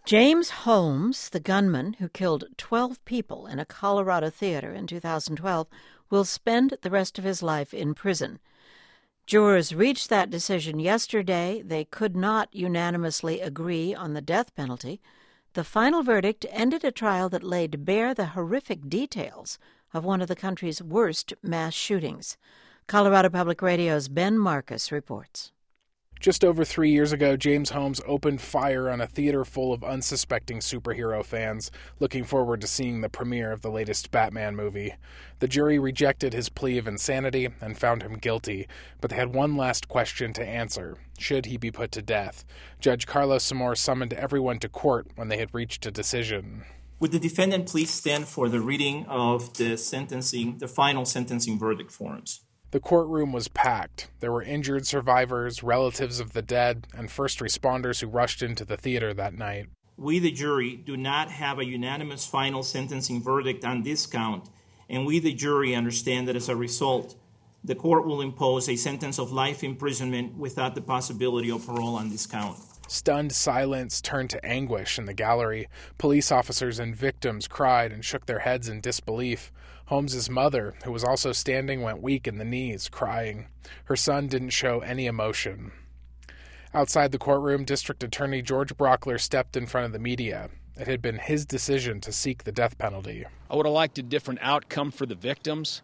James Holmes, the gunman who killed 12 people in a Colorado theater in 2012, will spend the rest of his life in prison. Jurors reached that decision yesterday. They could not unanimously agree on the death penalty. The final verdict ended a trial that laid bare the horrific details of one of the country's worst mass shootings. Colorado Public Radio's Ben Marcus reports. Just over 3 years ago, James Holmes opened fire on a theater full of unsuspecting superhero fans, looking forward to seeing the premiere of the latest Batman movie. The jury rejected his plea of insanity and found him guilty, but they had one last question to answer. Should he be put to death? Judge Carlos Zamor summoned everyone to court when they had reached a decision. Would the defendant please stand for the reading of the final sentencing verdict forms? The courtroom was packed. There were injured survivors, relatives of the dead, and first responders who rushed into the theater that night. We, the jury, do not have a unanimous final sentencing verdict on this count, and we, the jury, understand that as a result, the court will impose a sentence of life imprisonment without the possibility of parole on this count. Stunned silence turned to anguish in the gallery. Police officers and victims cried and shook their heads in disbelief. Holmes's mother, who was also standing, went weak in the knees, crying. Her son didn't show any emotion. Outside the courtroom, District Attorney George Brauchler stepped in front of the media. It had been his decision to seek the death penalty. I would have liked a different outcome for the victims,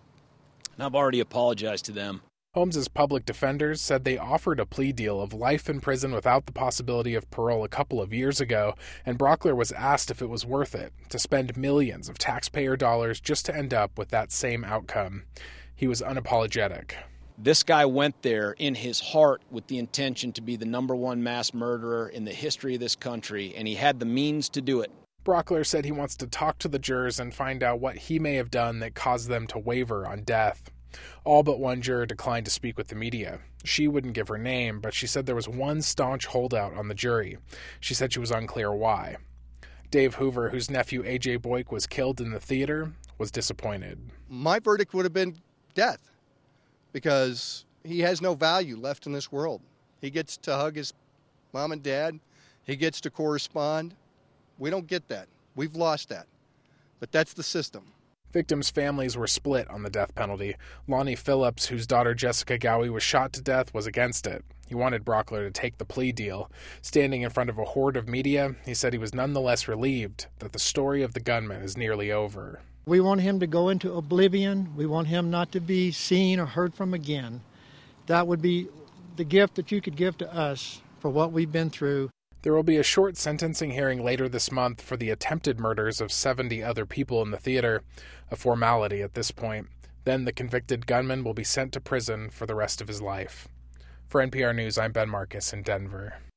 and I've already apologized to them. Holmes's public defenders said they offered a plea deal of life in prison without the possibility of parole a couple of years ago, and Brauchler was asked if it was worth it to spend millions of taxpayer dollars just to end up with that same outcome. He was unapologetic. This guy went there in his heart with the intention to be the number one mass murderer in the history of this country, and he had the means to do it. Brauchler said he wants to talk to the jurors and find out what he may have done that caused them to waver on death. All but one juror declined to speak with the media. She wouldn't give her name, but she said there was one staunch holdout on the jury. She said she was unclear why. Dave Hoover, whose nephew A.J. Boyk was killed in the theater, was disappointed. My verdict would have been death, because he has no value left in this world. He gets to hug his mom and dad. He gets to correspond. We don't get that. We've lost that. But that's the system. Victims' families were split on the death penalty. Lonnie Phillips, whose daughter Jessica Gowie was shot to death, was against it. He wanted Brauchler to take the plea deal. Standing in front of a horde of media, he said he was nonetheless relieved that the story of the gunman is nearly over. We want him to go into oblivion. We want him not to be seen or heard from again. That would be the gift that you could give to us for what we've been through. There will be a short sentencing hearing later this month for the attempted murders of 70 other people in the theater, a formality at this point. Then the convicted gunman will be sent to prison for the rest of his life. For NPR News, I'm Ben Marcus in Denver.